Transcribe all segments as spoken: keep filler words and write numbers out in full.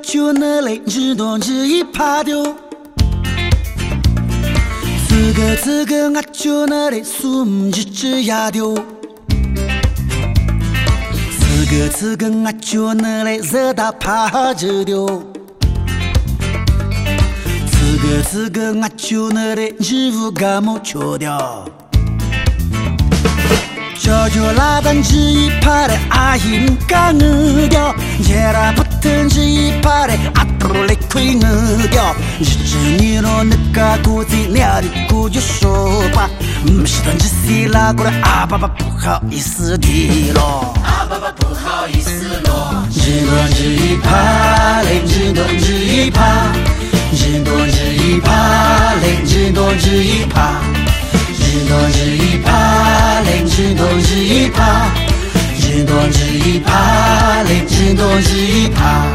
就那来日东日一怕丢，这个这个我就那来苏唔日日呀丢，这个这个我就那来热大怕着丢，这个这个我就那来日无干么求掉。悄悄拉单只一趴的阿英干我掉，夜拉不腾只一趴的阿头来亏我掉。日子你若那个估计鸟的估就说吧，不是单只西拉过来阿爸爸不好意思的咯， 阿爸爸不好意思咯。 日多只一趴嘞，日多只一趴，日多只一趴嘞，日多只一趴。日多日一趴嘞，日多日一趴，日多日一趴嘞，日多日一趴。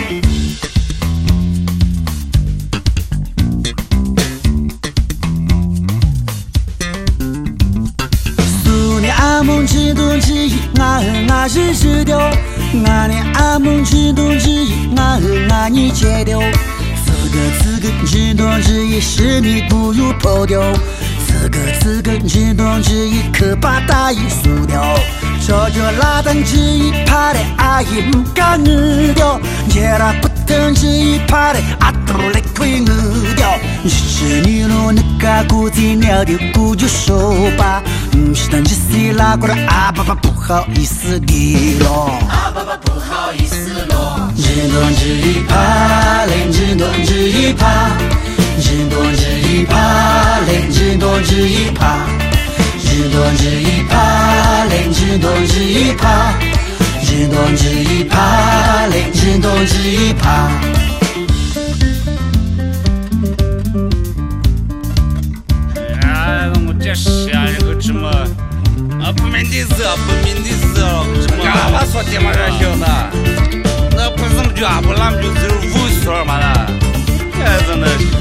苏尼阿蒙日多日一，我和我日日掉，我尼阿蒙日多日一，我和我你戒掉。这个这个日多日一，是你不如跑掉。这个这个日多日一，可把大衣输掉。悄悄拉单只一趴的阿姨唔敢我掉，夜拉不腾只一趴的阿头来亏我掉。日子你若那个估计鸟的估就说吧，唔是单只西拉过来阿爸爸不好意思的咯， 阿爸爸不好意思咯。 日多日一趴嘞，日多日一趴。日多日一趴嘞，日多日一趴，日多日一趴嘞，日多日一趴，日多日一趴嘞，日多日一趴。 哎，我这下这个什么啊，不明的事，不明的事了，什么？干嘛说这么热情呢？那不是么就不那么就只有五岁嘛啦，哎，真的是。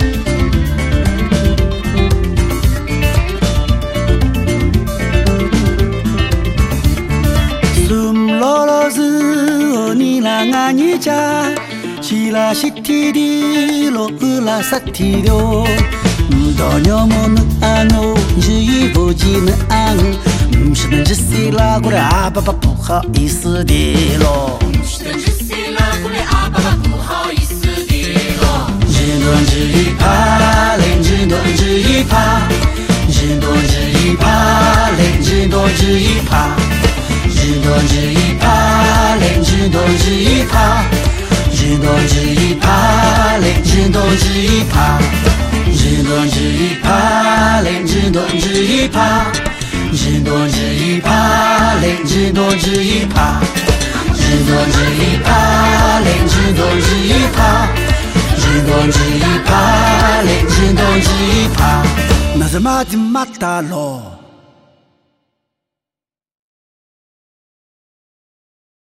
老老是哦，你拉俺你家，起拉西提的罗拉萨提的，唔到鸟么能安哦，日一不记能安，唔是能只西拉过来阿爸爸不好意思的咯， 唔是能只西拉过来阿爸爸不好意思的咯。 日多日一趴嘞，日多日一趴，日多日一趴嘞，日多日一趴。日多日一趴嘞，日多日一趴，日多日一趴嘞，日多日一趴，日多日一趴嘞，日多日一趴，日多日一趴嘞，日多日一趴，日多日一趴嘞，日多日一趴，日多日一趴嘞，日多日一趴，那是马的马达咯。